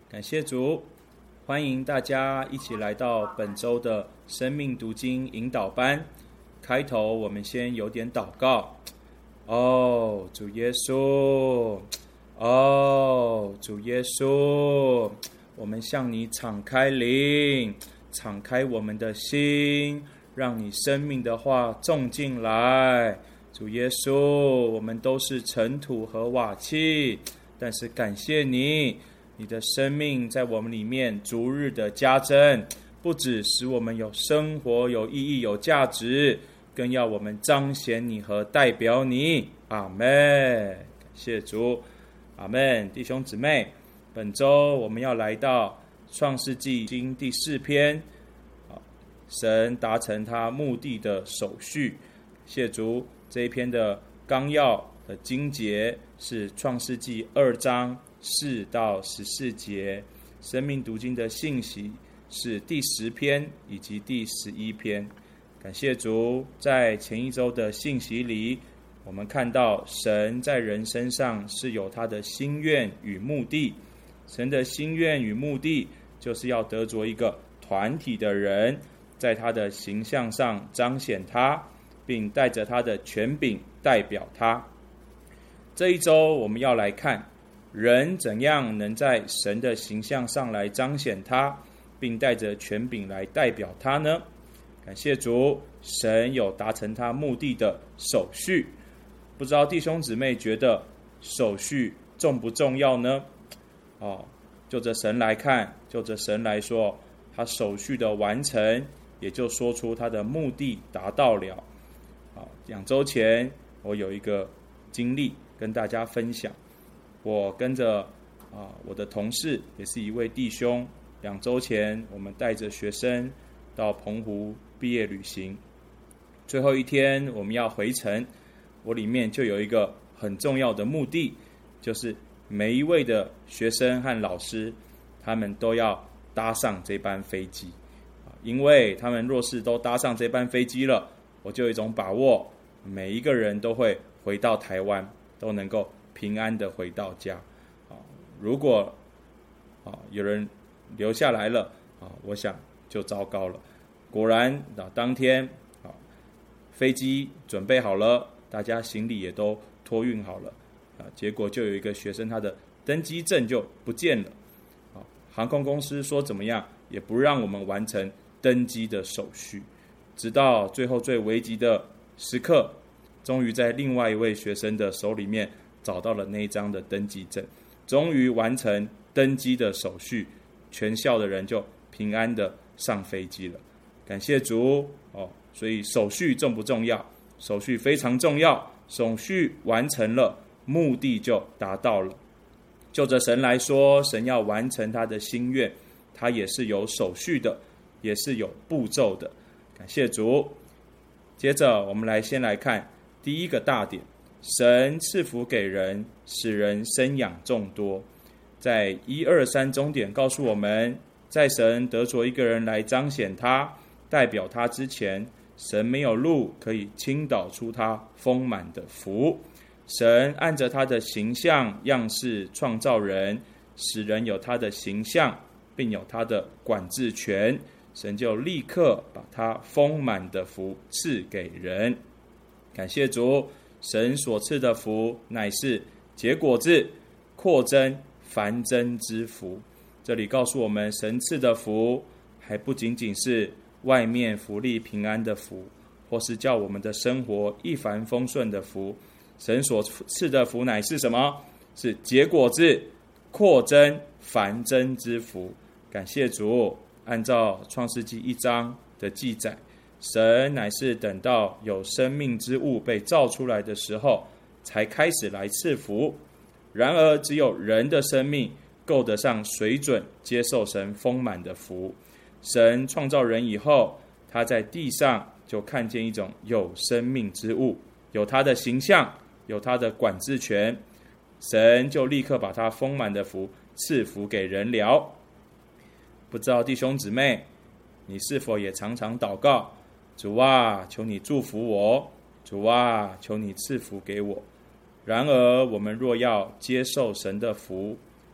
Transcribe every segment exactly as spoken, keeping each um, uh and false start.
感谢主，欢迎大家一起来到本周的生命读经引导班。开头我们先有点祷告。哦，主耶稣，哦，主耶稣，我们向你敞开灵，敞开我们的心，让你生命的话种进来。主耶稣，我们都是尘土和瓦器，但是感谢你，你的生命在我们里面逐日的加增，不只使我们有生活、有意义、有价值，更要我们彰显你和代表你。阿们。感谢主。阿们。弟兄姊妹，本周我们要来到创世纪经第四篇，神达成他目的的手续。谢主，这一篇的纲要的经节是创世纪二章四到十四节，生命读经的信息是第十篇以及第十一篇。感谢主，在前一周的信息里，我们看到神在人身上是有他的心愿与目的。神的心愿与目的就是要得着一个团体的人，在他的形象上彰显他，并带着他的权柄代表他。这一周我们要来看人怎样能在神的形象上来彰显他，并带着权柄来代表他呢？感谢主，神有达成他目的的手续。不知道弟兄姊妹觉得手续重不重要呢？哦，就着神来看，就着神来说，他手续的完成，也就说出他的目的达到了。哦，两周前我有一个经历跟大家分享，我跟着啊我的同事，也是一位弟兄，两周前我们带着学生到澎湖毕业旅行，最后一天我们要回程，我里面就有一个很重要的目的，就是每一位的学生和老师，他们都要搭上这班飞机，因为他们若是都搭上这班飞机了，我就有一种把握，每一个人都会回到台湾，都能够平安的回到家。如果有人留下来了，我想就糟糕了。果然当天飞机准备好了，大家行李也都托运好了，结果就有一个学生他的登机证就不见了。航空公司说怎么样也不让我们完成登机的手续，直到最后最危急的时刻，终于在另外一位学生的手里面找到了那一张的登机证，终于完成登机的手续，全校的人就平安的上飞机了。感谢主哦！所以手续重不重要？手续非常重要，手续完成了，目的就达到了。就着神来说，神要完成他的心愿，他也是有手续的，也是有步骤的。感谢主。接着我们来先来看第一个大点，神赐福给人，使人生养众多。在一二三终点告诉我们，在神得着一个人来彰显他，代表他之前，神没有路可以倾倒出他丰满的福。神按着他的形象样式创造人，使人有他的形象，并有他的管制权，神就立刻把他丰满的福赐给人。感谢主，神所赐的福乃是结果子、扩增、繁增之福。这里告诉我们，神赐的福还不仅仅是外面福利平安的福，或是叫我们的生活一帆风顺的福。神所赐的福乃是什么？是结果子、扩增、繁增之福。感谢主，按照创世纪一章的记载，神乃是等到有生命之物被造出来的时候，才开始来赐福。然而只有人的生命够得上水准接受神丰满的福。神创造人以后，他在地上就看见一种有生命之物，有他的形象，有他的管制权，神就立刻把他丰满的福赐福给人了。不知道弟兄姊妹，你是否也常常祷告，主啊，求你祝福我，主啊，求你赐福给我。然而我们若要接受神的福，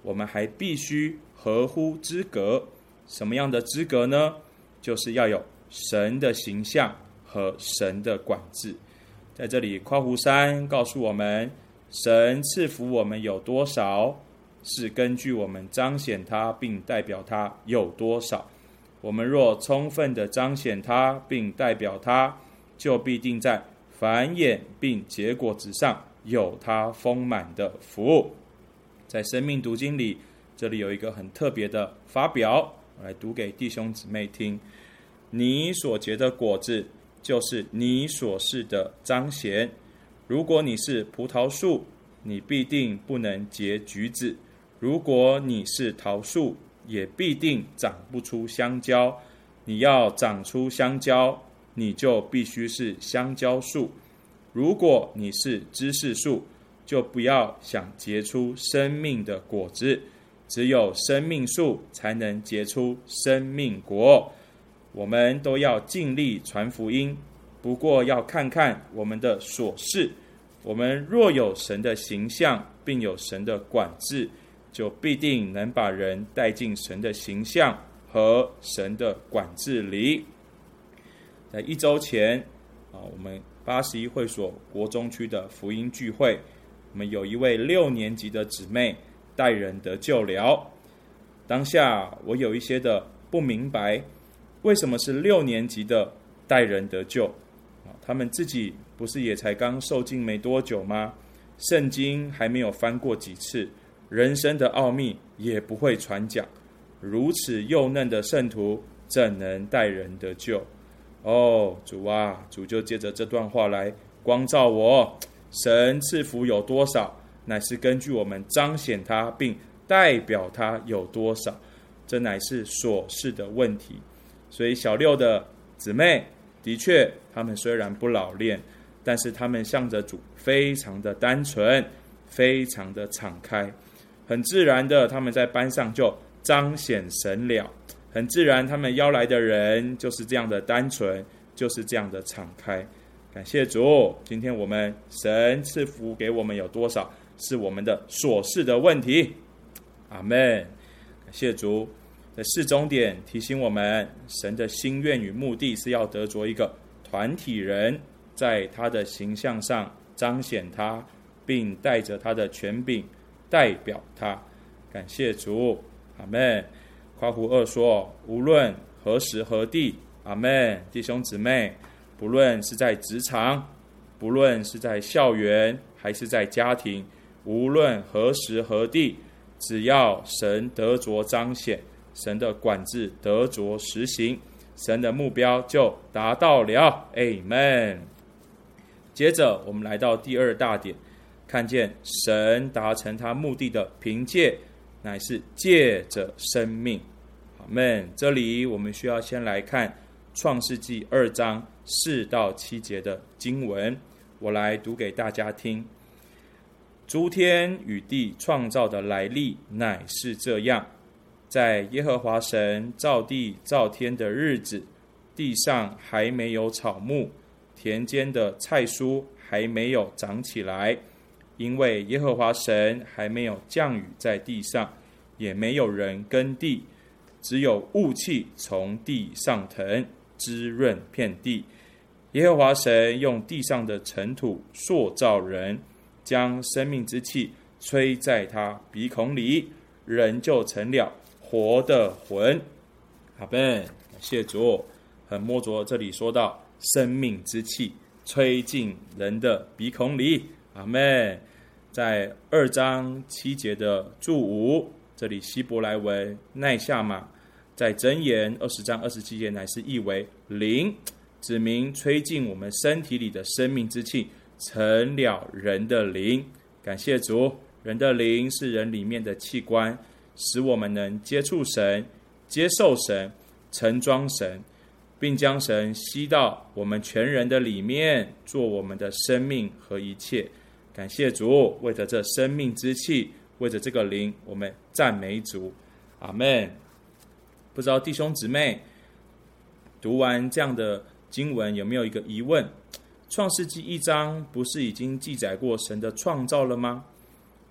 我们还必须合乎资格。什么样的资格呢？就是要有神的形象和神的管制。在这里，夸胡山告诉我们，神赐福我们有多少，是根据我们彰显他并代表他有多少。我们若充分的彰显他并代表他，就必定在繁衍并结果子上有他丰满的服务。在生命读经里，这里有一个很特别的发表，我来读给弟兄姊妹听。你所结的果子，就是你所示的彰显。如果你是葡萄树，你必定不能结橘子；如果你是桃树，也必定长不出香蕉。你要长出香蕉，你就必须是香蕉树。如果你是知识树，就不要想结出生命的果子，只有生命树才能结出生命果。我们都要尽力传福音，不过要看看我们的所事。我们若有神的形象，并有神的管制，就必定能把人带进神的形象和神的管制里。在一周前，我们八十一会所国中区的福音聚会，我们有一位六年级的姊妹带人得救了。当下我有一些的不明白，为什么是六年级的带人得救？他们自己不是也才刚受浸没多久吗？圣经还没有翻过几次，人生的奥秘也不会传讲，如此幼嫩的圣徒怎能带人得救？哦，主啊，主就借着这段话来光照我，神赐福有多少，乃是根据我们彰显他并代表他有多少，这乃是所示的问题。所以小六的姊妹，的确他们虽然不老练，但是他们向着主非常的单纯，非常的敞开，很自然的他们在班上就彰显神了，很自然他们邀来的人就是这样的单纯，就是这样的敞开。感谢主，今天我们神赐福给我们有多少，是我们的所事的问题。阿们。感谢主。在四终点提醒我们，神的心愿与目的是要得着一个团体人，在他的形象上彰显他，并带着他的权柄代表他。感谢主。阿们。夸胡二说，无论何时何地，阿们。弟兄姊妹，不论是在职场，不论是在校园，还是在家庭，无论何时何地，只要神得着彰显，神的管制得着实行，神的目标就达到了。 Amen。 接着我们来到第二大点，看见神达成他目的的凭借乃是借着生命。阿们。这里我们需要先来看创世纪二章四到七节的经文，我来读给大家听。诸天与地创造的来历乃是这样，在耶和华神造地造天的日子，地上还没有草木，田间的菜蔬还没有长起来，因为耶和华神还没有降雨在地上，也没有人耕地，只有雾气从地上腾，滋润遍地。耶和华神用地上的尘土塑造人，将生命之气吹在他鼻孔里，人就成了活的魂。阿们。感谢主。很摸着这里说到生命之气吹进人的鼻孔里。阿们。在二章七节的注五，这里希伯来文奈夏玛，在箴言二十章二十七节乃是译为灵，指明吹进我们身体里的生命之气成了人的灵。感谢主，人的灵是人里面的器官，使我们能接触神，接受神，盛装神，并将神吸到我们全人的里面，做我们的生命和一切。感谢主，为着这生命之气，为着这个灵，我们赞美主。阿们。不知道弟兄姊妹读完这样的经文有没有一个疑问？创世纪一章不是已经记载过神的创造了吗？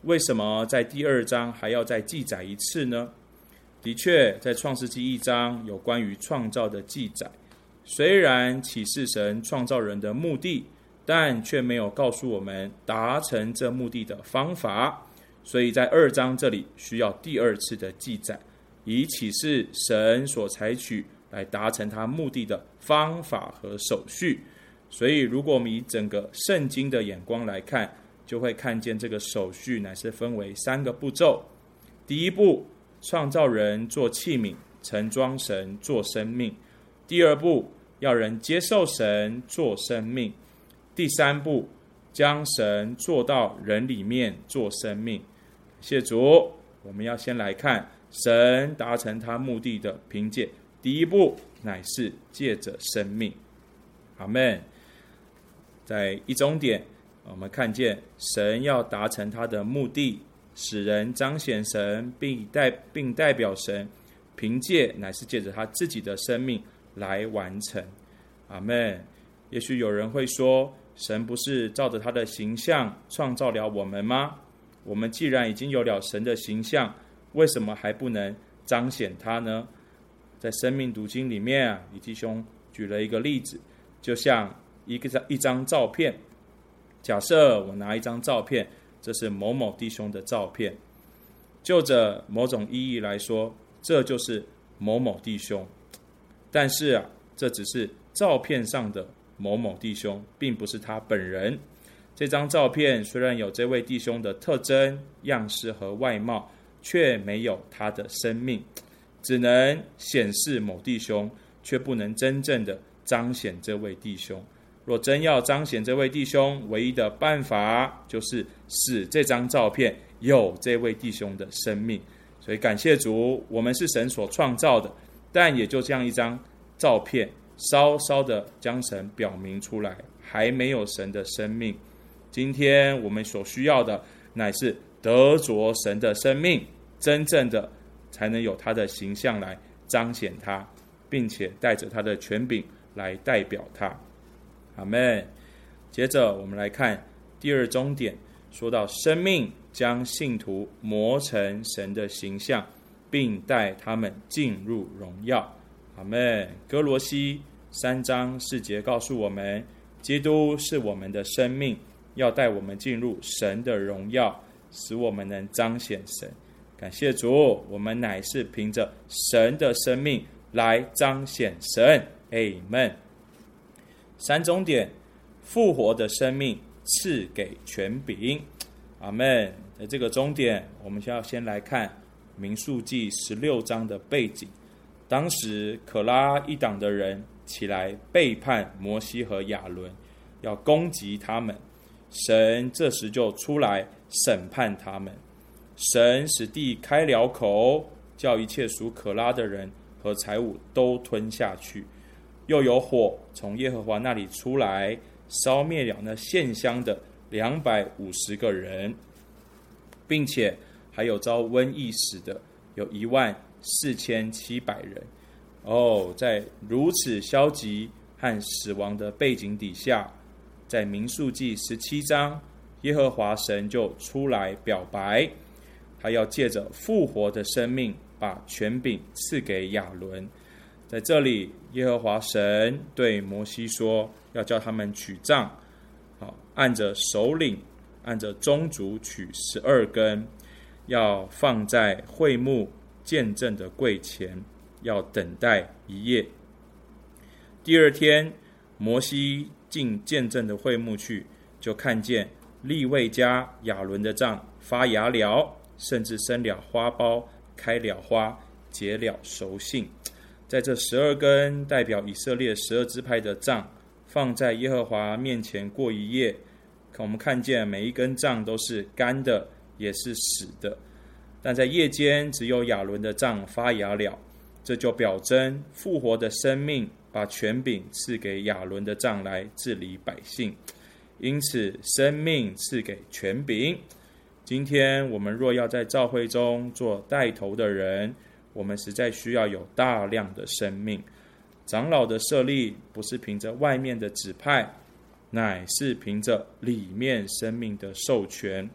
为什么在第二章还要再记载一次呢？的确，在创世纪一章有关于创造的记载，虽然启示神创造人的目的，但却没有告诉我们达成这目的的方法，所以在二章这里需要第二次的记载，以启示神所采取来达成他目的的方法和手续。所以如果我们以整个圣经的眼光来看，就会看见这个手续乃是分为三个步骤。第一步，创造人做器皿，盛装神做生命。第二步，要人接受神做生命。第三步，将神做到人里面做生命。谢主，我们要先来看神达成他目的的凭借，第一步乃是借着生命。阿们。在一中点，我们看见神要达成他的目的，使人彰显神，并代并代表神，凭借乃是借着他自己的生命来完成。阿们。也许有人会说，神不是照着他的形象创造了我们吗？我们既然已经有了神的形象，为什么还不能彰显他呢？在生命读经里面啊，李弟兄举了一个例子，就像一个一张照片，假设我拿一张照片，这是某某弟兄的照片，就着某种意义来说，这就是某某弟兄。但是啊，这只是照片上的某某弟兄，并不是他本人。这张照片虽然有这位弟兄的特征、样式和外貌，却没有他的生命，只能显示某弟兄，却不能真正的彰显这位弟兄。若真要彰显这位弟兄，唯一的办法就是使这张照片有这位弟兄的生命。所以感谢主，我们是神所创造的，但也就这样一张照片，稍稍的将神表明出来，还没有神的生命。今天我们所需要的乃是得着神的生命，真正的才能有他的形象来彰显他，并且带着他的权柄来代表他。阿们。接着我们来看第二中点，说到生命将信徒磨成神的形象，并带他们进入荣耀。阿们。哥罗西三章四节告诉我们，基督是我们的生命，要带我们进入神的荣耀，使我们能彰显神。感谢主，我们乃是凭着神的生命来彰显神。Amen。三中点，复活的生命赐给权柄。阿们。在这个终点，我们要先来看民数记十六章的背景。当时可拉一党的人起来背叛摩西和亚伦，要攻击他们。神这时就出来审判他们。神使地开了口，叫一切属可拉的人和财物都吞下去。又有火从耶和华那里出来，烧灭了那献香的两百五十个人，并且还有遭瘟疫死的有一万四千七百人。哦，在如此消极和死亡的背景底下，在民数记十七章，耶和华神就出来表白，他要借着复活的生命把权柄赐给亚伦。在这里，耶和华神对摩西说，要叫他们取杖，好，按着首领，按着宗族取十二根，要放在会幕见证的柜前，要等待一夜。第二天，摩西进见证的会幕去，就看见利未家亚伦的杖发芽了，甚至生了花苞，开了花，结了熟杏。在这十二根代表以色列十二支派的杖，放在耶和华面前过一夜。我们看见每一根杖都是干的，也是死的，但在夜间只有亚伦的杖发芽了，这就表征复活的生命把权柄赐给亚伦的杖来治理百姓。因此生命赐给权柄。今天我们若要在教会中做带头的人，我们实在需要有大量的生命。长老的设立不是凭着外面的指派，乃是凭着里面生命的授权。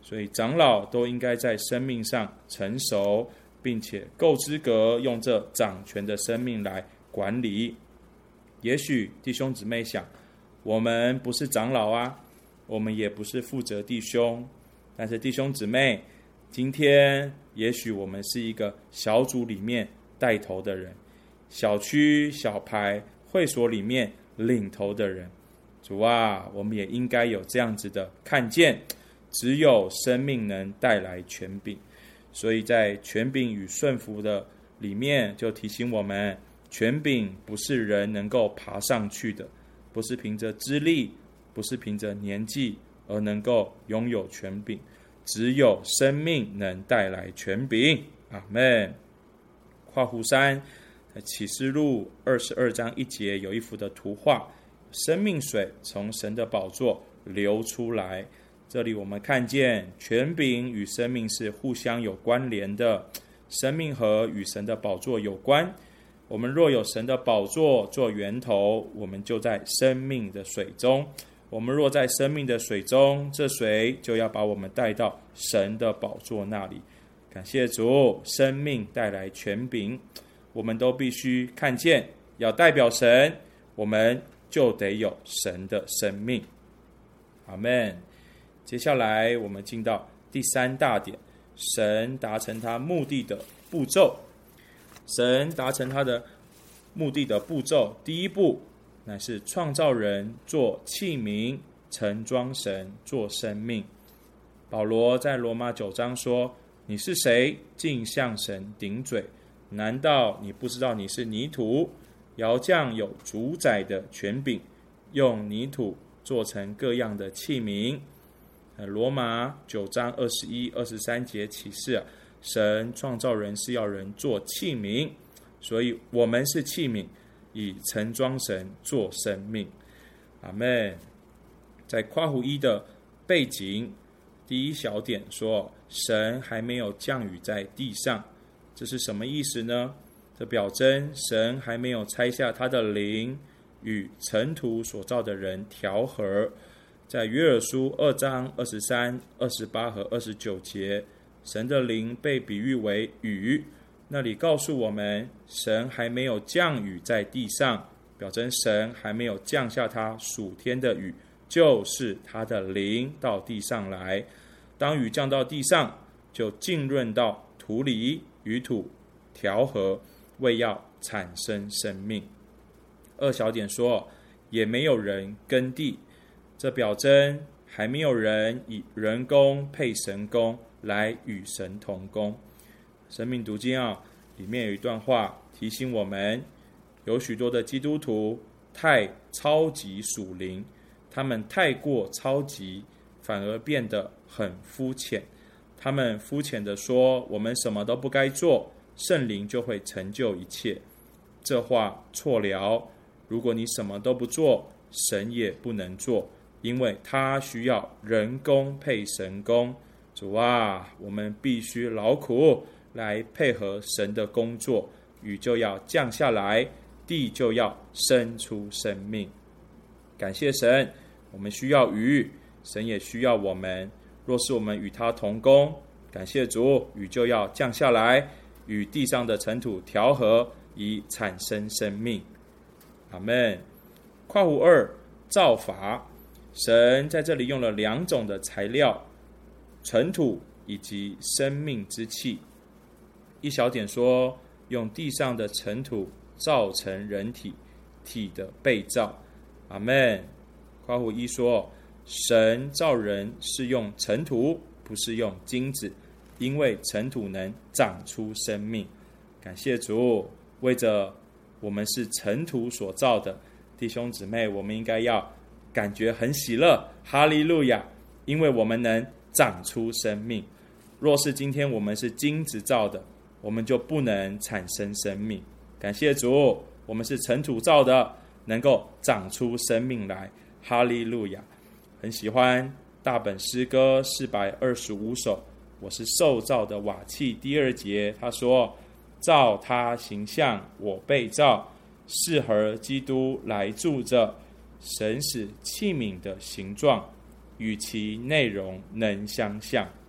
所以长老都应该在生命上成熟，并且够资格用这掌权的生命来管理。也许弟兄姊妹想，我们不是长老啊，我们也不是负责弟兄，但是弟兄姊妹，今天也许我们是一个小组里面带头的人，小区小排会所里面领头的人。主啊，我们也应该有这样子的看见，只有生命能带来权柄。所以在权柄与顺服的里面，就提醒我们，权柄不是人能够爬上去的，不是凭着资历，不是凭着年纪而能够拥有权柄，只有生命能带来权柄。阿们。跨湖山在启示录二十二章一节有一幅的图画，生命水从神的宝座流出来。这里我们看见权柄与生命是互相有关联的，生命河与神的宝座有关。我们若有神的宝座做源头，我们就在生命的水中。我们若在生命的水中，这水就要把我们带到神的宝座那里。感谢主，生命带来权柄，我们都必须看见，要代表神，我们就得有神的生命。阿们。接下来我们进到第三大点，神达成他目的的步骤。神达成他的目的的步骤，第一步乃是创造人做器皿，盛装神做生命。保罗在罗马九章说，你是谁，竟向神顶嘴？难道你不知道你是泥土？窑匠有主宰的权柄，用泥土做成各样的器皿。罗马九章二十一、二十三节启示啊，神创造人是要人做器皿，所以我们是器皿，以盛装神做生命。阿们。在夸胡一的背景，第一小点说，神还没有降雨在地上，这是什么意思呢？这表征神还没有拆下他的灵与尘土所造的人调和。在约珥书二章二十三、二十八和二十九节，神的灵被比喻为雨，那里告诉我们，神还没有降雨在地上，表征神还没有降下他属天的雨，就是他的灵到地上来。当雨降到地上，就浸润到土里，与土调和，为要产生生命。二小点说，也没有人耕地，这表征还没有人以人工配神工来与神同工。生命读经啊，里面有一段话提醒我们，有许多的基督徒太超级属灵，他们太过超级，反而变得很肤浅。他们肤浅的说，我们什么都不该做，圣灵就会成就一切。这话错了，如果你什么都不做，神也不能做，因为他需要人工配神工。主啊，我们必须劳苦来配合神的工作，雨就要降下来，地就要生出生命。感谢神，我们需要雨，神也需要我们。若是我们与他同工，感谢主，雨就要降下来，与地上的尘土调和，以产生生命。阿们。括弧二，造法。神在这里用了两种的材料，尘土以及生命之气。一小点说，用地上的尘土造成人体，体的被造。阿们。括弧一说，神造人是用尘土，不是用金子，因为尘土能长出生命。感谢主，为着我们是尘土所造的弟兄姊妹，我们应该要感觉很喜乐，哈利路亚，因为我们能长出生命。若是今天我们是金子造的，我们就不能产生生命。感谢主，我们是尘土造的，能够长出生命来，哈利路亚。很喜欢大本诗歌四百二十五首，我是受造的瓦器，第二节他说，照他形象我被造，适合基督来住着。神使器皿的形状与其内容能相像。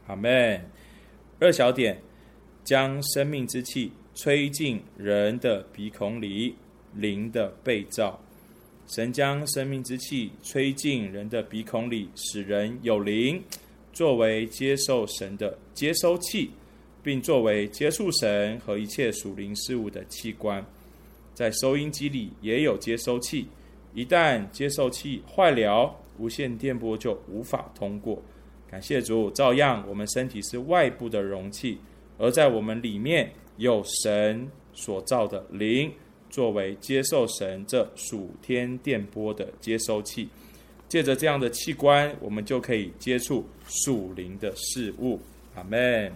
阿们。二小点，将生命之气吹进人的鼻孔里，灵的被造。神将生命之气吹进人的鼻孔里，使人有灵，作为接受神的接收器，并作为接触神和一切属灵事物的器官。在收音机里也有接收器，一旦接收器坏了，无线电波就无法通过。感谢主，照样我们身体是外部的容器，而在我们里面有神所造的灵，作为接受神这属天电波的接收器。借着这样的器官，我们就可以接触属灵的事物。阿们。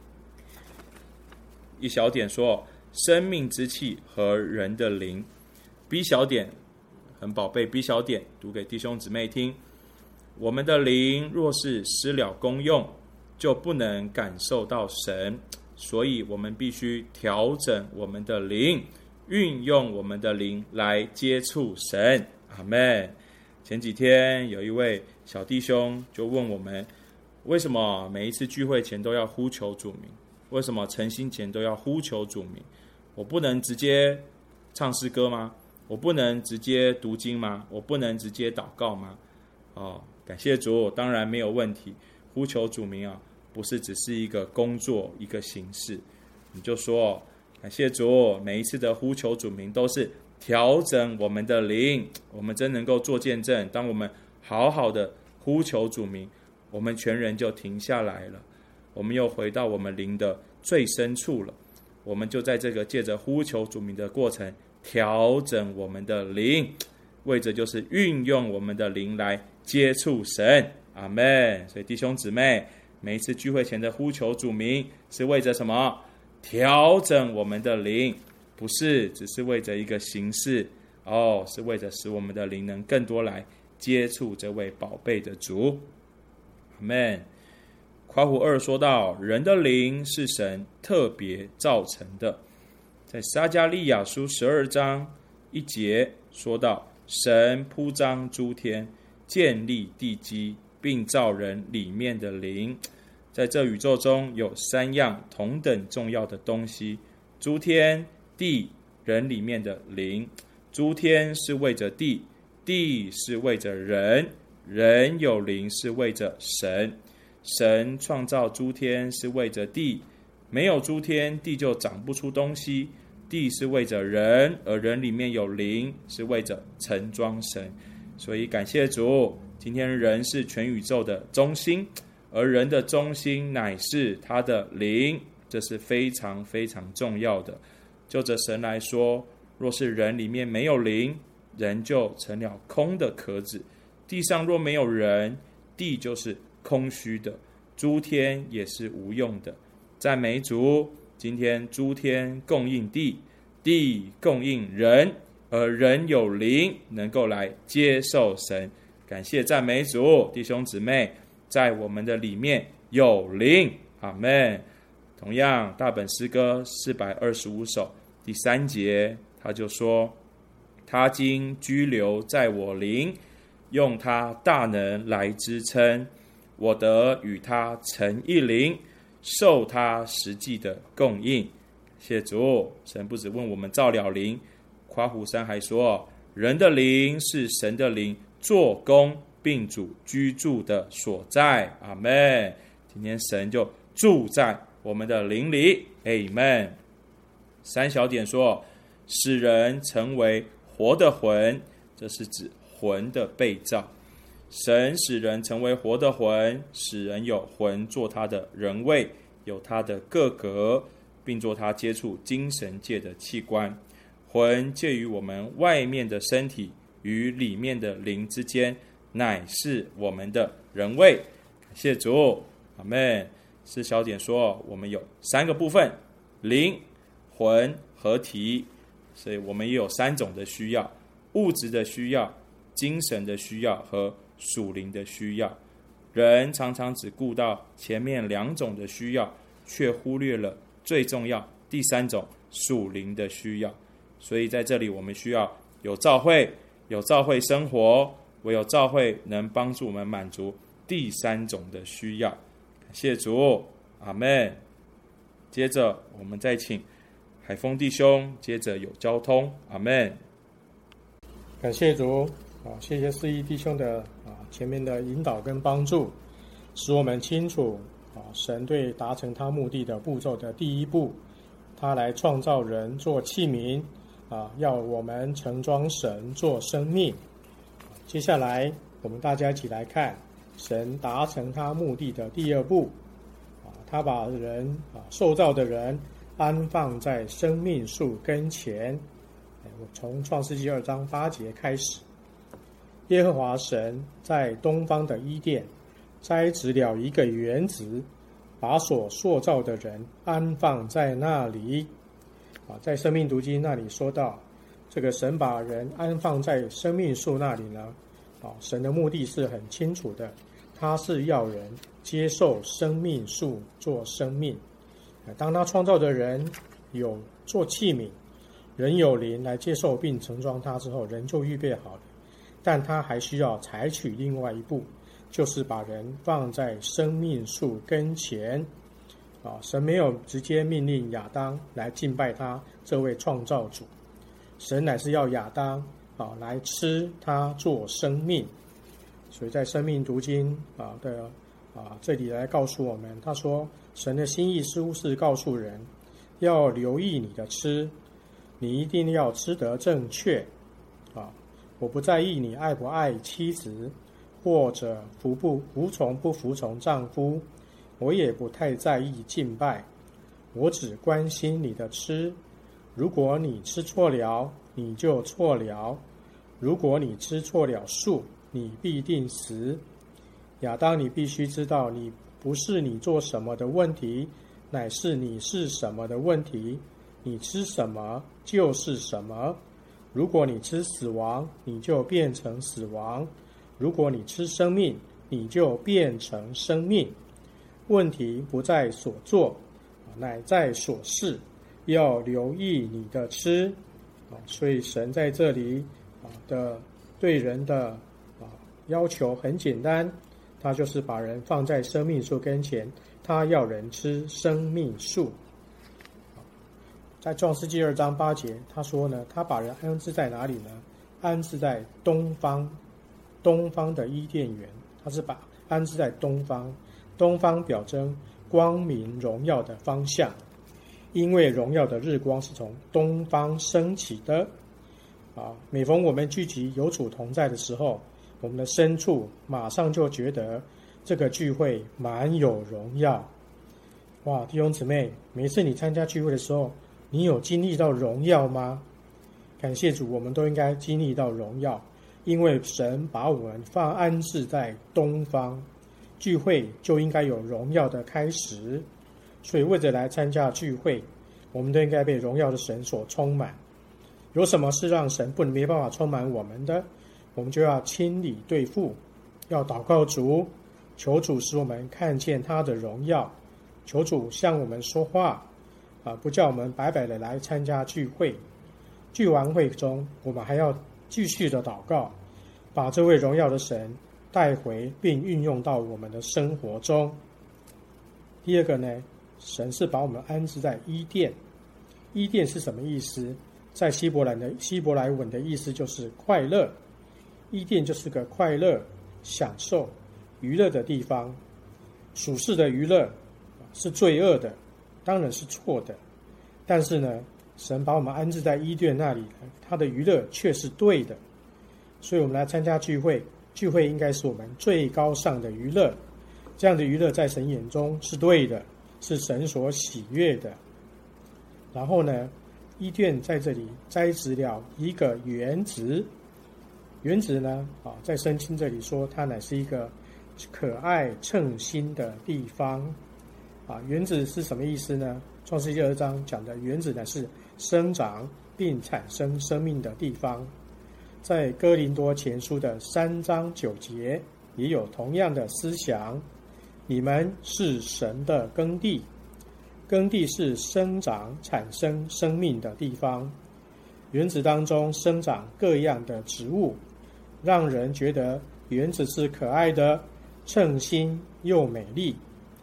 一小点说，生命之气和人的灵。B 小点很宝贝， B 小点读给弟兄姊妹听。我们的灵若是失了功用，就不能感受到神，所以我们必须调整我们的灵，运用我们的灵来接触神。阿们。前几天有一位小弟兄就问我们，为什么每一次聚会前都要呼求主名？为什么晨星前都要呼求主名？我不能直接唱诗歌吗？我不能直接读经吗？我不能直接祷告吗？哦，感谢主，当然没有问题。呼求主名啊，不是只是一个工作，一个形式。你就说，感谢主，每一次的呼求主名都是调整我们的灵，我们真能够做见证。当我们好好的呼求主名，我们全人就停下来了，我们又回到我们灵的最深处了。我们就在这个借着呼求主名的过程，调整我们的灵，为着就是运用我们的灵来接触神。阿们。所以弟兄姊妹，每一次聚会前的呼求主名是为着什么？调整我们的灵，不是只是为着一个形式哦，是为着使我们的灵能更多来接触这位宝贝的主。阿们。夸胡二说到，人的灵是神特别造成的。在撒迦利亚书十二章一节说到，神铺张诸天，建立地基，并造人里面的灵。在这宇宙中有三样同等重要的东西：诸天、地、人里面的灵。诸天是为着地，地是为着人，人有灵是为着神。神创造诸天是为着地，没有诸天，地就长不出东西。地是为着人，而人里面有灵是为着盛装神。所以感谢主，今天人是全宇宙的中心，而人的中心乃是他的灵，这是非常非常重要的。就着神来说，若是人里面没有灵，人就成了空的壳子。地上若没有人，地就是空虚的，诸天也是无用的。赞美主，今天诸天供应地，地供应人，而人有灵能够来接受神。感谢赞美主，弟兄姊妹，在我们的里面有灵。阿们。同样，大本诗歌四百二十五首第三节，他就说，他今居留在我灵，用他大能来支撑，我得与他成一灵，受他实际的供应。谢主，神不只问我们造了灵，夸胡三还说，人的灵是神的灵做工并主居住的所在。阿们。今天神就住在我们的灵里。阿们。三小点说，使人成为活的魂，这是指魂的被造。神使人成为活的魂，使人有魂做他的人位，有他的个格，并做他接触精神界的器官。魂介于我们外面的身体与里面的灵之间，乃是我们的人位。感谢主。阿们。四小点说，我们有三个部分，灵、魂和体，所以我们也有三种的需要：物质的需要、精神的需要和属灵的需要。人常常只顾到前面两种的需要，却忽略了最重要第三种属灵的需要。所以在这里我们需要有教会，有教会生活，唯有教会能帮助我们满足第三种的需要。 谢主，阿们。接着我们再请海峰弟兄接着有交通，阿们。 感谢主啊，谢谢四一弟兄的啊前面的引导跟帮助，使我们清楚啊神对达成他目的的步骤的第一步，他来创造人做器皿啊，要我们盛装神做生命。接下来我们大家一起来看神达成他目的的第二步啊，他把人啊受造的人安放在生命树跟前。我从创世纪二章八节开始，耶和华神在东方的伊甸栽植了一个园子，把所塑造的人安放在那里。啊，在生命读经那里说到，这个神把人安放在生命树那里呢，啊，神的目的是很清楚的，他是要人接受生命树做生命。当他创造的人有做器皿，人有灵来接受并盛装他之后，人就预备好了，但他还需要采取另外一步，就是把人放在生命树跟前。啊，神没有直接命令亚当来敬拜他这位创造主，神乃是要亚当啊来吃他做生命。所以在生命读经啊的啊这里来告诉我们，他说神的心意似乎是告诉人要留意你的吃，你一定要吃得正确啊！我不在意你爱不爱妻子，或者服不服从不服从丈夫，我也不太在意敬拜，我只关心你的吃。如果你吃错了，你就错了；如果你吃错了树，你必定死。亚当，你必须知道，你不是你做什么的问题，乃是你是什么的问题。你吃什么就是什么。如果你吃死亡，你就变成死亡；如果你吃生命，你就变成生命。问题不在所做，乃在所事。要留意你的吃。所以神在这里的对人的要求很简单，他就是把人放在生命树跟前，他要人吃生命树。在创世纪二章八节，他说呢，他把人安置在哪里呢？安置在东方，东方的伊甸园。他是把安置在东方，东方表征光明荣耀的方向，因为荣耀的日光是从东方升起的。啊，每逢我们聚集有主同在的时候，我们的深处马上就觉得这个聚会满有荣耀。哇，弟兄姊妹，每一次你参加聚会的时候，你有经历到荣耀吗？感谢主，我们都应该经历到荣耀，因为神把我们放安置在东方，聚会就应该有荣耀的开始。所以为着来参加聚会，我们都应该被荣耀的神所充满。有什么是让神不能没办法充满我们的，我们就要清理对付，要祷告主，求主使我们看见他的荣耀，求主向我们说话啊，不叫我们白白的来参加聚会。聚完会中，我们还要继续的祷告，把这位荣耀的神带回并运用到我们的生活中。第二个呢，神是把我们安置在伊甸。伊甸是什么意思？在希伯来的希伯来文的意思就是快乐。伊甸就是个快乐、享受、娱乐的地方。属世的娱乐是罪恶的，当然是错的。但是呢，神把我们安置在伊甸那里，他的娱乐却是对的。所以我们来参加聚会，聚会应该是我们最高尚的娱乐。这样的娱乐在神眼中是对的，是神所喜悦的。然后呢，伊甸在这里栽植了一个园子。园子呢，啊，在圣经这里说，它乃是一个可爱称心的地方。啊，园子是什么意思呢？创世纪二章讲的园子乃是生长并产生生命的地方。在哥林多前书的三章九节也有同样的思想。你们是神的耕地，耕地是生长产生生命的地方。园子当中生长各样的植物，让人觉得园子是可爱的、称心又美丽。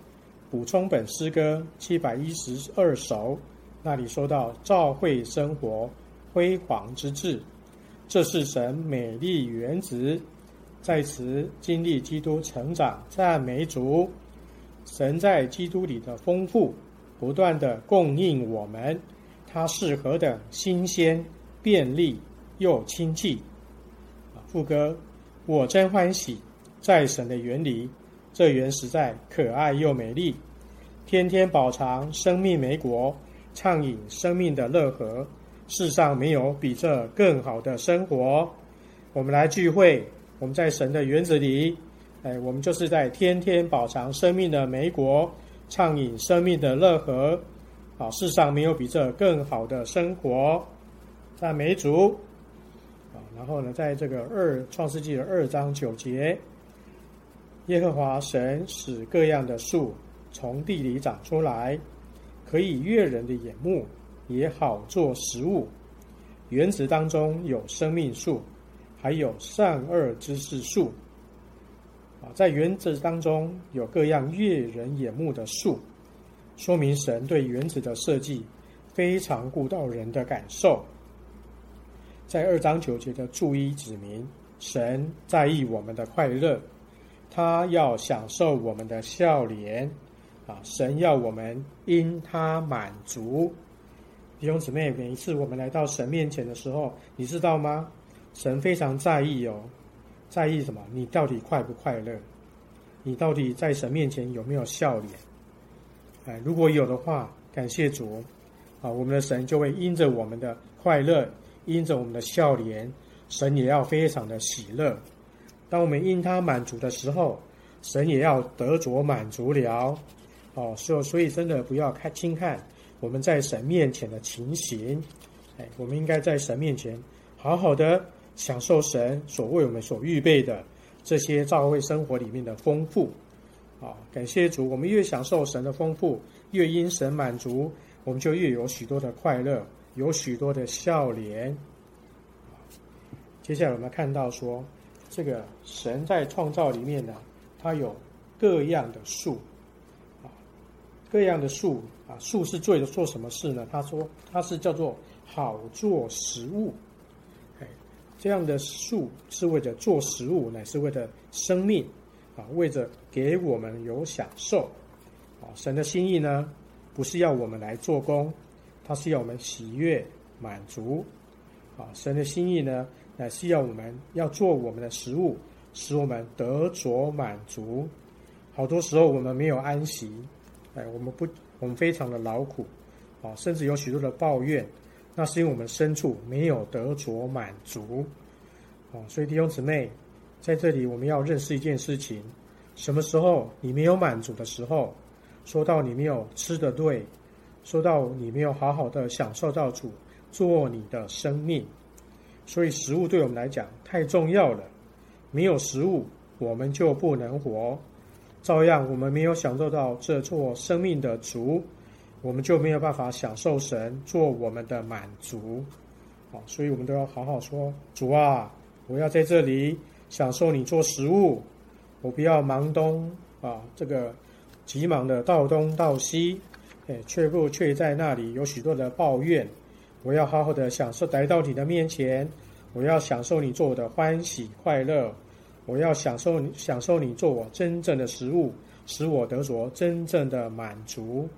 补充本诗歌七百一十二首，那里说到照会生活辉煌之志，这是神美丽原子，在此经历基督成长，赞美主。神在基督里的丰富不断的供应我们，它是何等新鲜便利又亲近。副歌，我真欢喜在神的园里，这园实在可爱又美丽，天天饱尝生命美果，畅饮生命的乐河，世上没有比这更好的生活。我们来聚会，我们在神的园子里，哎，我们就是在天天饱尝生命的美果，畅饮生命的乐河，啊，世上没有比这更好的生活。赞美主。啊，然后呢，在这个二创世纪的二章九节，耶和华神使各样的树从地里长出来，可以悦人的眼目，也好做食物。园子当中有生命树，还有善恶知识树。啊，在园子当中有各样悦人眼目的树，说明神对园子的设计非常顾到人的感受。在二章九节的注意指明，神在意我们的快乐，他要享受我们的笑脸，啊，神要我们因他满足。弟兄姊妹，每一次我们来到神面前的时候，你知道吗？神非常在意哦，在意什么？你到底快不快乐？你到底在神面前有没有笑脸？哎，如果有的话，感谢主，啊，我们的神就会因着我们的快乐，因着我们的笑脸，神也要非常的喜乐。当我们因他满足的时候，神也要得着满足了。哦，所以所以真的不要看轻看我们在神面前的情形，哎，我们应该在神面前好好的享受神所为我们所预备的这些教会生活里面的丰富。啊，感谢主，我们越享受神的丰富，越因神满足，我们就越有许多的快乐，有许多的笑脸。接下来我们看到说，这个神在创造里面呢，它有各样的树，啊，各样的树啊，树是做做什么事呢？他说它是叫做好做食物。哎，这样的树是为了做食物，乃是为了生命啊，为着给我们有享受啊。神的心意呢，不是要我们来做工，它是要我们喜悦满足啊。神的心意呢，乃是要我们要做我们的食物，使我们得着满足。好多时候我们没有安息，哎，我们不，我们非常的劳苦啊，甚至有许多的抱怨，那是因为我们深处没有得着满足啊。所以弟兄姊妹，在这里我们要认识一件事情：什么时候你没有满足的时候，说到你没有吃得对，说到你没有好好的享受到主做你的生命。所以食物对我们来讲太重要了，没有食物我们就不能活。照样我们没有享受到这做生命的主，我们就没有办法享受神做我们的满足。好，所以我们都要好好说，主啊，我要在这里享受你做食物，我不要忙东啊，这个急忙的到东到西，哎，却不却在那里有许多的抱怨。我要好好的享受来到你的面前，我要享受你做我的欢喜快乐，我要享受你享受你做我真正的食物，使我得着真正的满足。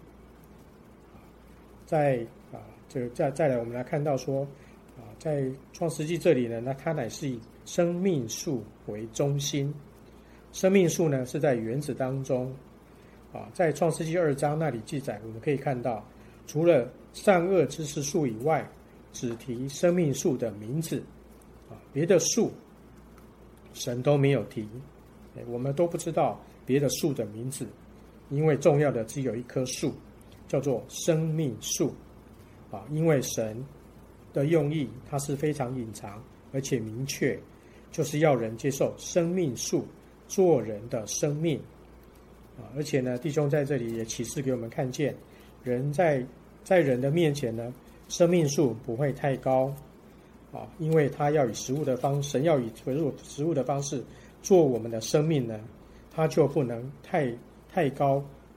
在啊，这个再再来，我们来看到说啊，在创世纪这里呢，那它乃是以生命树为中心。生命树呢是在园子当中啊，在创世纪二章那里记载，我们可以看到，除了善恶知识树以外，只提生命树的名字啊，别的树神都没有提，我们都不知道别的树的名字，因为重要的只有一棵树，叫做生命树啊。因为神的用意它是非常隐藏而且明确，就是要人接受生命树做人的生命啊。而且呢，弟兄在这里也启示给我们看见，人在在人的面前呢，生命树不会太高啊，因为他要以食物的方，神要以食物的方式做我们的生命呢，他就不能太太高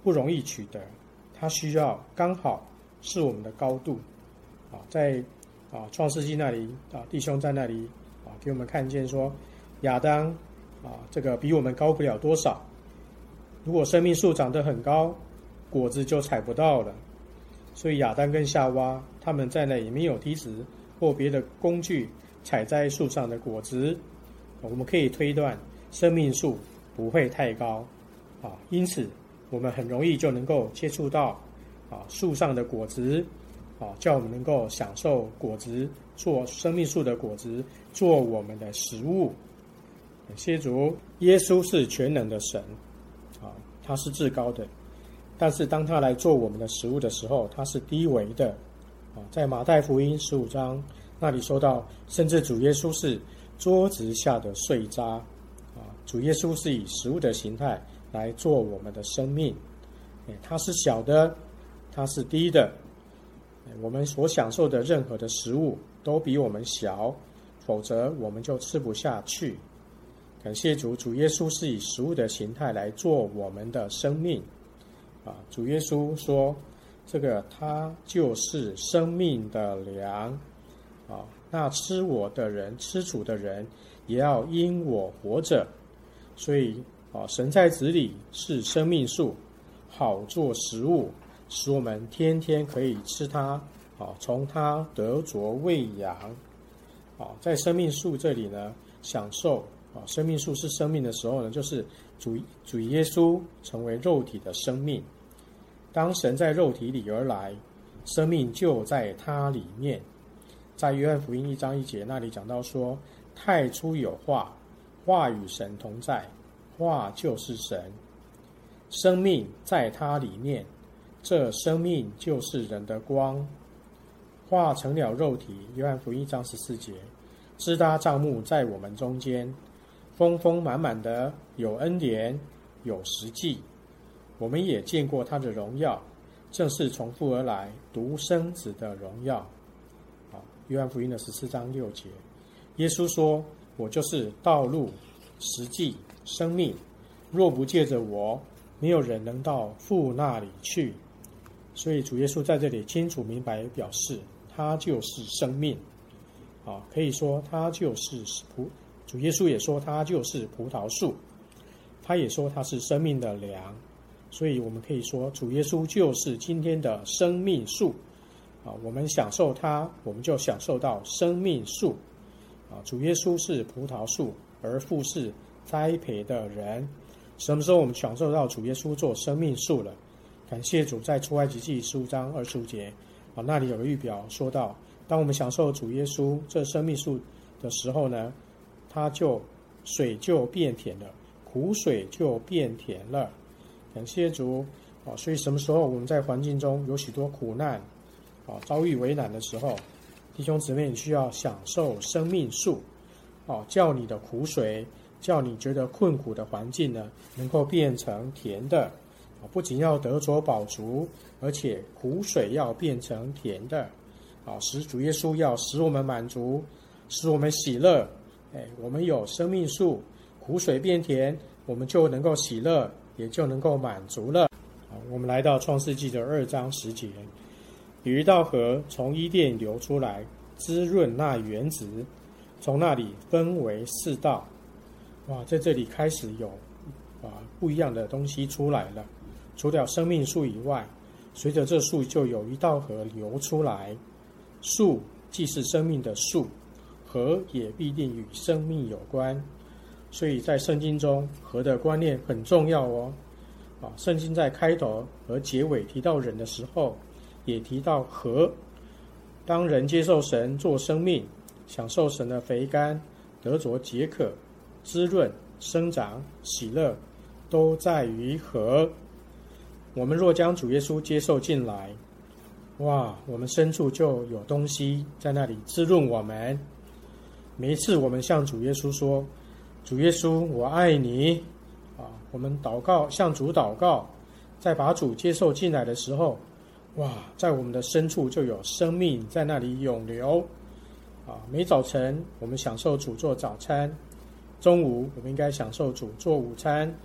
不容易取得，它需要刚好是我们的高度啊，在啊创世纪那里啊，弟兄在那里啊给我们看见说，亚当啊这个比我们高不了多少，如果生命树长得很高，果子就采不到了。所以亚当跟夏娃他们在那里没有梯子或别的工具采摘树上的果子，我们可以推断生命树不会太高啊，因此我们很容易就能够接触到啊树上的果子啊，叫我们能够享受果子，做生命树的果子，做我们的食物。感谢主，耶稣是全能的神啊，他是至高的，但是当他来做我们的食物的时候，他是低微的啊。在马太福音十五章那里说到，甚至主耶稣是桌子下的碎渣啊。主耶稣是以食物的形态来做我们的生命，他是小的，他是低的，我们所享受的任何的食物都比我们小，否则我们就吃不下去。感谢主，主耶稣是以食物的形态来做我们的生命啊。主耶稣说，这个他就是生命的粮啊，那吃我的人，吃主的人也要因我活着。所以啊，神在子里是生命树，好做食物，使我们天天可以吃它啊，从它得着喂养啊。在生命树这里呢，享受啊，生命树是生命的时候呢，就是主主耶稣成为肉体的生命。当神在肉体里而来，生命就在他里面。在约翰福音一章一节那里讲到说，太初有话，话与神同在，话就是神，生命在他里面，这生命就是人的光。话成了肉体，约翰福音一章十四节，支搭帐幕在我们中间，丰丰满满的，有恩典，有实际。我们也见过他的荣耀，正是从父而来独生子的荣耀。约翰福音的十四章六节，耶稣说，我就是道路、实际、生命，若不借着我，没有人能到父那里去。所以主耶稣在这里清楚明白表示，他就是生命啊，可以说他就是葡主耶稣也说他就是葡萄树，他也说他是生命的粮。所以我们可以说，主耶稣就是今天的生命树啊，我们享受它，我们就享受到生命树啊。主耶稣是葡萄树，而父是栽培的人。什么时候我们享受到主耶稣做生命树了？感谢主，在出埃及记十五章二十五节啊，那里有个预表说到，当我们享受主耶稣这生命树的时候呢，它就水就变甜了，苦水就变甜了。感谢主啊！所以什么时候我们在环境中有许多苦难啊，遭遇为难的时候，弟兄姊妹，你需要享受生命树啊，叫你的苦水，叫你觉得困苦的环境呢，能够变成甜的啊！不仅要得着饱足，而且苦水要变成甜的啊！使主耶稣要使我们满足，使我们喜乐。哎，我们有生命树，苦水变甜，我们就能够喜乐，也就能够满足了。好，我们来到创世纪的二章十节，有一道河从伊甸流出来，滋润那园子，从那里分为四道。哇，在这里开始有啊不一样的东西出来了。除了生命树以外，随着这树就有一道河流出来。树既是生命的树，河也必定与生命有关。所以在圣经中，河的观念很重要哦。啊，圣经在开头和结尾提到人的时候，也提到河。当人接受神做生命，享受神的肥甘，得着解渴、滋润、生长、喜乐，都在于河。我们若将主耶稣接受进来，哇，我们深处就有东西在那里滋润我们。每一次我们向主耶稣说，主耶稣，我爱你啊！我们祷告，向主祷告，在把主接受进来的时候，哇，在我们的深处就有生命在那里涌流啊！每早晨我们享受主做早餐，中午我们应该享受主做午餐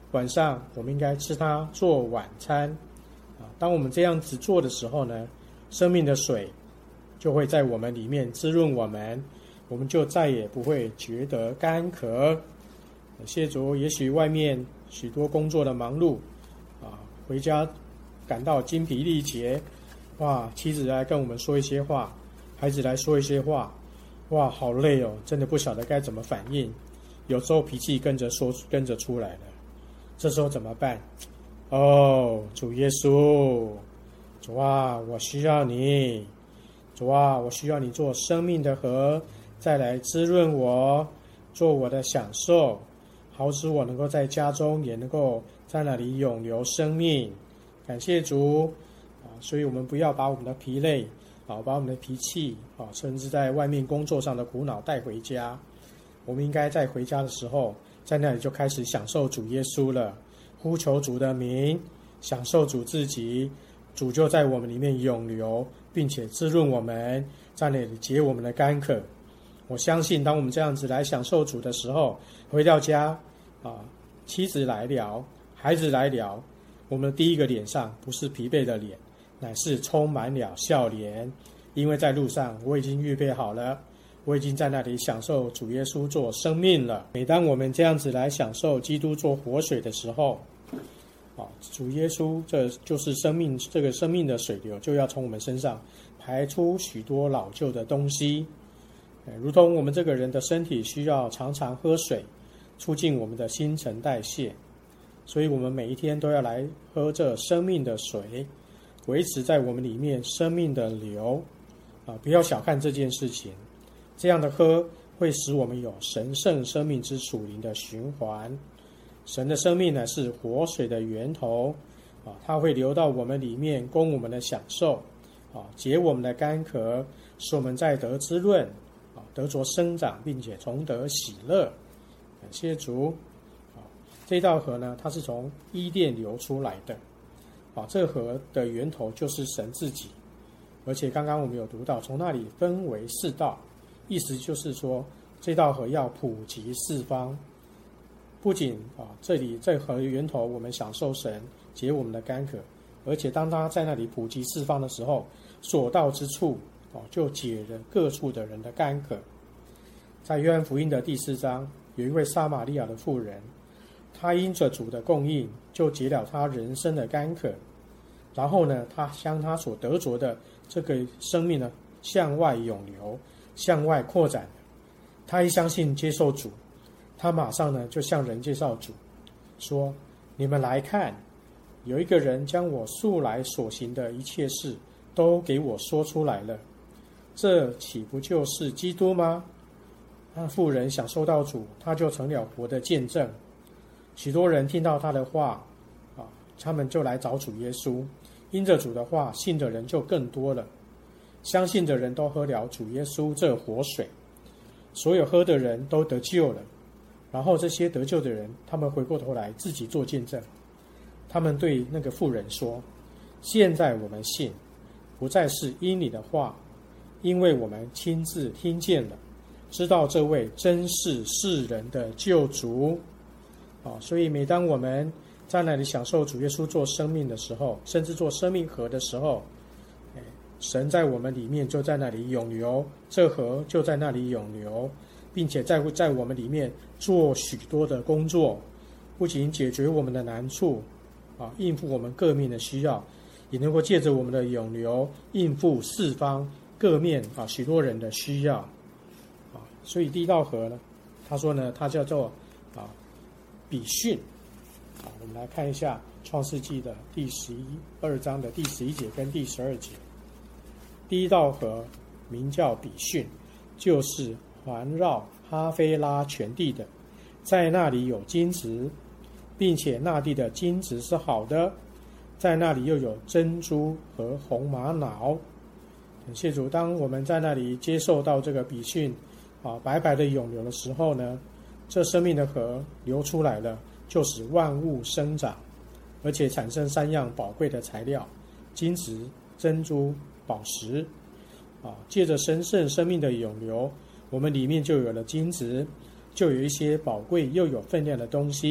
晚上我们应该吃它做晚餐啊。当我们这样子做的时候呢，生命的水就会在我们里面滋润我们，我们就再也不会觉得干渴。谢主，也许外面许多工作的忙碌啊，回家感到精疲力竭，哇，妻子来跟我们说一些话，孩子来说一些话，哇，好累哦，真的不晓得该怎么反应，有时候脾气跟着说跟着出来了，这时候怎么办？哦，主耶稣，主啊，我需要你，主啊，我需要你做生命的河，再来滋润我，做我的享受，好使我能够在家中也能够在那里永留生命。感谢主啊！所以我们不要把我们的疲累啊，把我们的脾气啊，甚至在外面工作上的苦恼带回家。我们应该在回家的时候，在那里就开始享受主耶稣了，呼求主的名，享受主自己，主就在我们里面永留，并且滋润我们，在那里解我们的干渴。我相信当我们这样子来享受主的时候，回到家啊，妻子来了，孩子来了，我们第一个脸上不是疲惫的脸，乃是充满了笑脸，因为在路上我已经预备好了，我已经在那里享受主耶稣做生命了。每当我们这样子来享受基督做活水的时候，啊，主耶稣这就是生命，这个生命的水流就要从我们身上排出许多老旧的东西，如同我们这个人的身体需要常常喝水，促进我们的新陈代谢，所以我们每一天都要来喝这生命的水，维持在我们里面生命的流啊！不要小看这件事情，这样的喝会使我们有神圣生命之属灵的循环。神的生命呢是活水的源头啊，它会流到我们里面，供我们的享受啊，解我们的干渴，使我们再得滋润啊，得着生长，并且重得喜乐。感谢主啊！这道河呢，它是从伊甸流出来的啊，这个河的源头就是神自己，而且刚刚我们有读到，从那里分为四道，意思就是说，这道河要普及四方。不仅啊，这里这河的源头我们享受神解我们的干渴，而且当他在那里普及四方的时候，所到之处啊，就解了各处的人的干渴。在约翰福音的第四章，有一位撒玛利亚的妇人，她因着主的供应，就解了她人生的干渴。然后呢，她将她所得着的这个生命呢，向外涌流，向外扩展。她一相信接受主，他马上呢就向人介绍主，说：你们来看，有一个人将我素来所行的一切事都给我说出来了，这岂不就是基督吗？那妇人享受到主，他就成了活的见证。许多人听到他的话啊，他们就来找主耶稣，因着主的话，信的人就更多了。相信的人都喝了主耶稣这活水，所有喝的人都得救了。然后这些得救的人，他们回过头来自己做见证，他们对那个妇人说：现在我们信，不再是因你的话，因为我们亲自听见了，知道这位真是世人的救主啊！所以每当我们在那里享受主耶稣做生命的时候，甚至做生命河的时候，神在我们里面就在那里涌流，这河就在那里涌流，并且在在我们里面做许多的工作，不仅解决我们的难处啊，应付我们各面的需要，也能够借着我们的涌流应付四方各面啊许多人的需要啊。所以第一道河呢，他说呢，它叫做啊比训啊。我们来看一下创世纪的第十一二章的第十一节跟第十二节。第一道河名叫比训，就是环绕哈菲拉全地的，在那里有金子，并且那地的金子是好的，在那里又有珍珠和红玛瑙。感谢主，当我们在那里接受到这个比训啊，白白的涌流的时候呢，这生命的河流出来了，就使万物生长，而且产生三样宝贵的材料：金子、珍珠、宝石啊。借着神圣生命的涌流，我们里面就有了金子，就有一些宝贵又有分量的东西，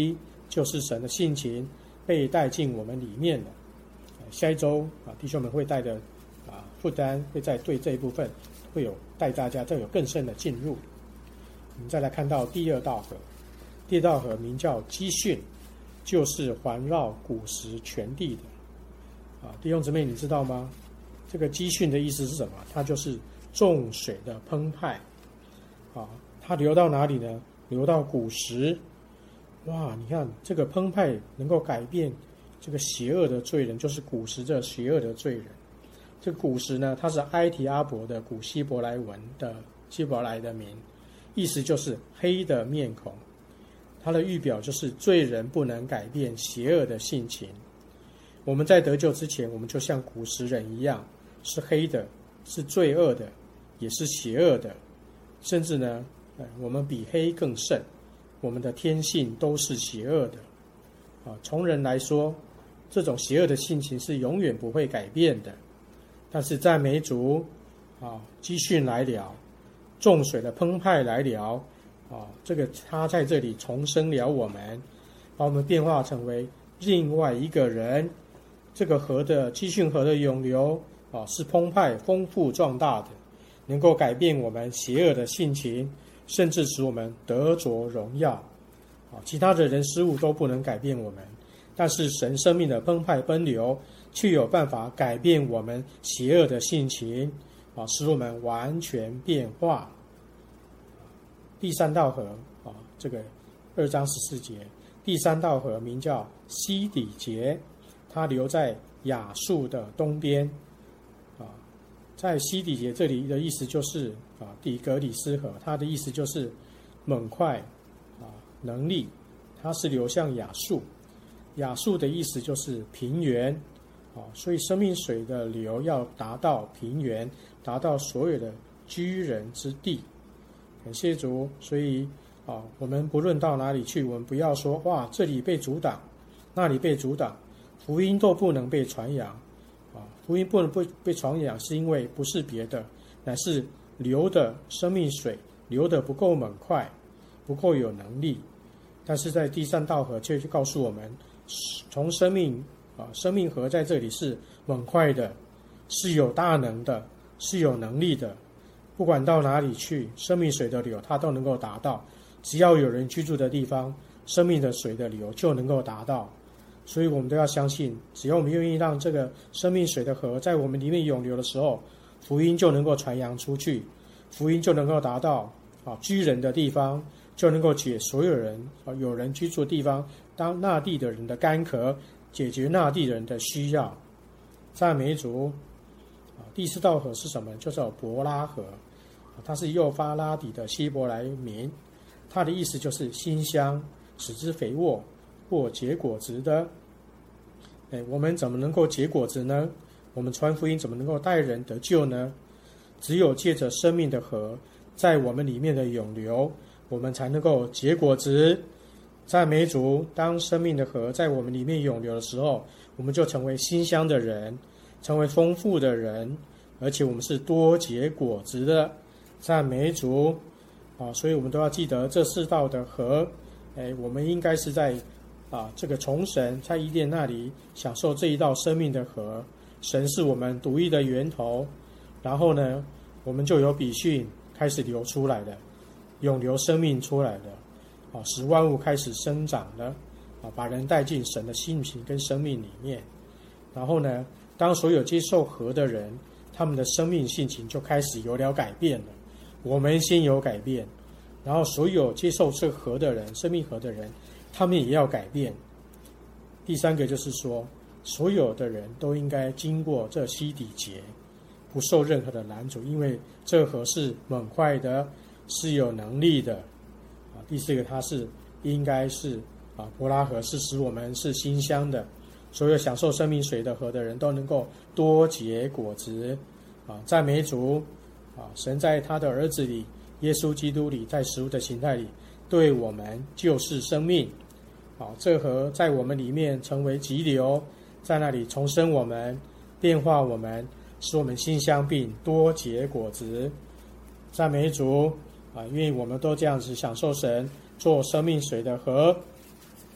就是神的性情被带进我们里面了。下一周啊，弟兄们会带的啊负担会在对这一部分会有带大家再有更深的进入。我们再来看到第二道河，第二道河名叫基训，就是环绕古时全地的。啊，弟兄姊妹，你知道吗？这个基训的意思是什么？它就是众水的澎湃。啊，它流到哪里呢？流到古时。哇，你看这个澎湃能够改变这个邪恶的罪人，就是古时这邪恶的罪人。这个古时呢，它是埃提阿伯的古希伯来文的希伯来的名，意思就是黑的面孔。它的预表就是罪人不能改变邪恶的性情。我们在得救之前，我们就像古时人一样，是黑的，是罪恶的，也是邪恶的，甚至呢，我们比黑更甚。我们的天性都是邪恶的。啊，从人来说，这种邪恶的性情是永远不会改变的。但是赞美主，啊，基训来了，众水的澎湃来了，啊，这个他在这里重生了我们，把我们变化成为另外一个人。这个河的基训河的涌流啊，是澎湃、丰富、壮大的，能够改变我们邪恶的性情，甚至使我们得着荣耀。啊，其他的人事物都不能改变我们，但是神生命的澎湃奔流，却有办法改变我们邪恶的性情，啊，使我们完全变化。第三道河啊，这个二章十四节，第三道河名叫西底结，它流在亚述的东边。啊，在西底结这里的意思就是啊，底格里斯河，它的意思就是猛快啊，能力，它是流向亚述。亚述的意思就是平原啊，所以生命水的流要达到平原，达到所有的居人之地。感谢主，所以啊，我们不论到哪里去，我们不要说哇，这里被阻挡，那里被阻挡，福音都不能被传扬啊！福音不能被被传扬，是因为不是别的，乃是流的生命水流得不够猛快，不够有能力。但是在第三道河却告诉我们，从生命啊，生命河在这里是猛快的，是有大能的，是有能力的。不管到哪里去，生命水的流它都能够达到。只要有人居住的地方，生命的水的流就能够达到。所以我们都要相信，只要我们愿意让这个生命水的河在我们里面涌流的时候，福音就能够传扬出去，福音就能够达到啊居人的地方，就能够解所有人啊有人居住的地方当那地的人的干渴，解决那地人的需要。赞美主。啊，第四道河是什么？就叫伯拉河，它是幼发拉底的希伯来名，它的意思就是馨香，使之肥沃或结果子的。哎，我们怎么能够结果子呢？我们传福音怎么能够带人得救呢？只有借着生命的河在我们里面的涌流，我们才能够结果子。赞美主，当生命的河在我们里面涌流的时候，我们就成为馨香的人，成为丰富的人，而且我们是多结果子的。赞美主啊！所以我们都要记得这四道的河，哎，我们应该是在啊这个从神在伊甸那里享受这一道生命的河。神是我们独一的源头，然后呢，我们就有比训开始流出来了，涌流生命出来了，啊，使万物开始生长了，啊，把人带进神的性情跟生命里面。然后呢，当所有接受河的人，他们的生命性情就开始有了改变了。我们先有改变，然后所有接受这河的人，生命河的人，他们也要改变。第三个就是说，所有的人都应该经过这西底结，不受任何的拦阻，因为这河是猛快的，是有能力的。啊，第四个，它是应该是啊，伯拉河是使我们是馨香的。所有享受生命水的河的人都能够多结果子。啊，赞美主！啊，神在他的儿子里，耶稣基督里，在食物的形态里，对我们就是生命。啊，这河在我们里面成为急流，在那里重生我们，变化我们，使我们馨香并多结果子。赞美主！啊，愿我们都这样子享受神做生命水的河。啊，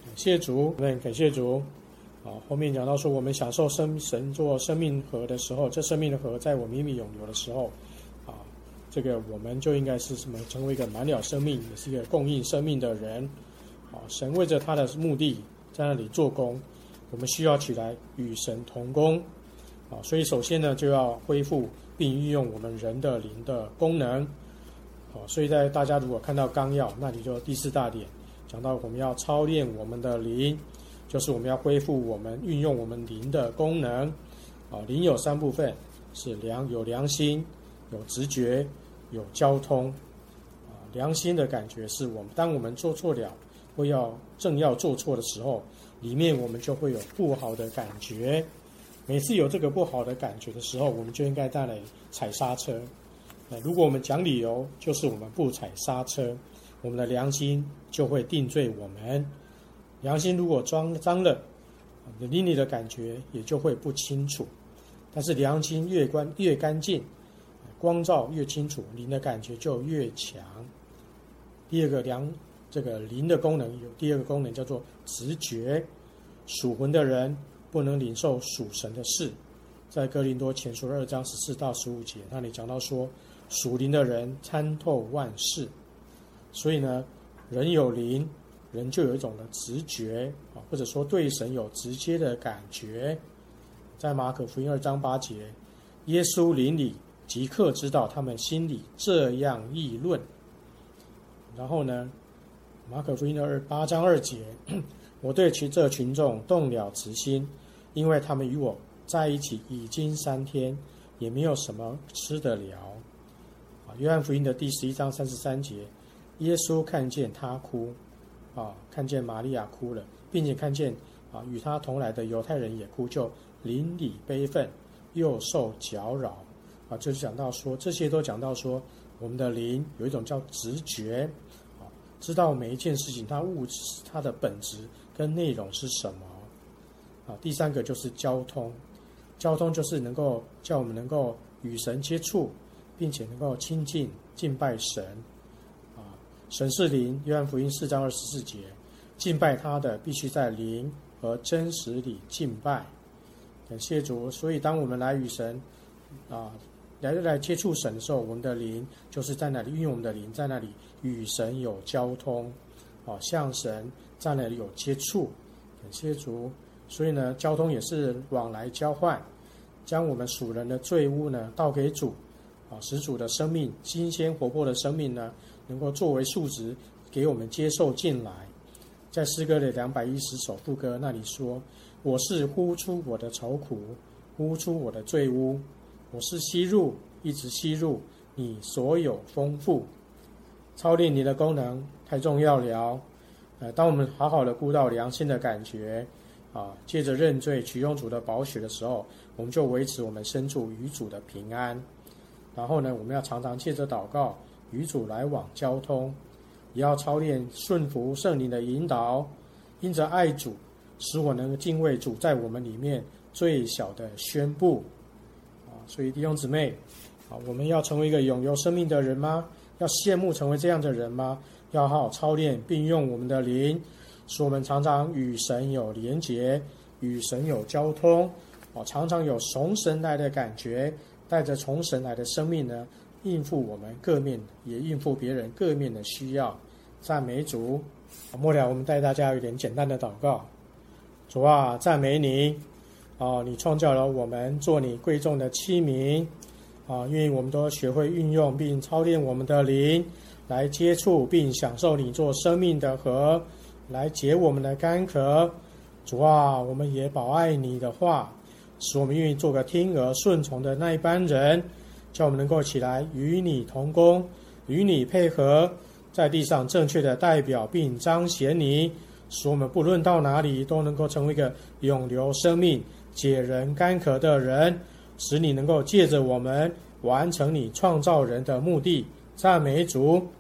感谢主，感谢主。啊，后面讲到说，我们享受生神做生命河的时候，这生命的河在我们里面涌流的时候，啊，这个我们就应该是什么？成为一个满了生命，也是一个供应生命的人。啊，神为着他的目的在那里做工，我们需要起来与神同工。啊，所以首先呢，就要恢复并运用我们人的灵的功能。啊，所以在大家如果看到纲要，那里就第四大点讲到我们要操练我们的灵。就是我们要恢复我们运用我们灵的功能。啊，灵有三部分，是良有良心，有直觉，有交通。啊，良心的感觉是我们当我们做错了或要正要做错的时候，里面我们就会有不好的感觉。每次有这个不好的感觉的时候，我们就应该在那里踩刹车。如果我们讲理由，就是我们不踩刹车，我们的良心就会定罪我们。良心如果脏脏了，灵里的感觉也就会不清楚。但是良心越干越干净，光照越清楚，灵的感觉就越强。第二个良这个灵的功能有第二个功能叫做直觉。属魂的人不能领受属神的事，在哥林多前书二章十四到十五节那里讲到说，属灵的人参透万事。所以呢，人有灵，人就有一种的直觉，或者说对神有直接的感觉。在马可福音二章八节，耶稣临里即刻知道他们心里这样议论。然后呢，马可福音的二八章二节，我对其这群众动了慈心，因为他们与我在一起已经三天，也没有什么吃得了。约翰福音的第十一章三十三节，耶稣看见他哭。啊，看见玛利亚哭了，并且看见啊与他同来的犹太人也哭，就邻里悲愤，又受搅扰。啊，就是讲到说，这些都讲到说，我们的灵有一种叫直觉，啊，知道每一件事情它物质它的本质跟内容是什么。啊，第三个就是交通，交通就是能够叫我们能够与神接触，并且能够亲近敬拜神。神是灵，约翰福音四章二十四节，敬拜他的必须在灵和真实里敬拜。感谢主。所以当我们来与神啊来来接触神的时候，我们的灵就是在那里运用我们的灵，在那里与神有交通，啊，向神在那里有接触。感谢主。所以呢，交通也是往来交换，将我们属人的罪污呢倒给主，啊，使主的生命新鲜活泼的生命呢能够作为数值给我们接受进来。在诗歌的两百一十首副歌那里说，我是呼出我的愁苦，呼出我的罪污，我是吸入一直吸入你所有丰富。操练你的功能太重要了。呃，当我们好好的顾到良心的感觉啊，借着认罪取用主的宝血的时候，我们就维持我们身处与主的平安。然后呢，我们要常常借着祷告与主来往交通，也要操练顺服圣灵的引导，因着爱主，使我能敬畏主在我们里面最小的宣布。啊，所以弟兄姊妹，啊，我们要成为一个永有生命的人吗？要羡慕成为这样的人吗？要好好操练并用我们的灵，使我们常常与神有连结，与神有交通，啊，常常有从神来的感觉，带着从神来的生命呢，应付我们各面，也应付别人各面的需要。赞美主。末了，我们带大家有点简单的祷告。主啊，赞美你啊！你创造了我们做你贵重的器皿啊！愿意我们都学会运用并操练我们的灵，来接触并享受你做生命的河，来解我们的干渴。主啊，我们也保爱你的话，使我们愿意做个听而顺从的那一班人，叫我们能够起来与你同工，与你配合，在地上正确的代表并彰显你，使我们不论到哪里都能够成为一个永留生命、解人干渴的人，使你能够借着我们完成你创造人的目的。赞美主。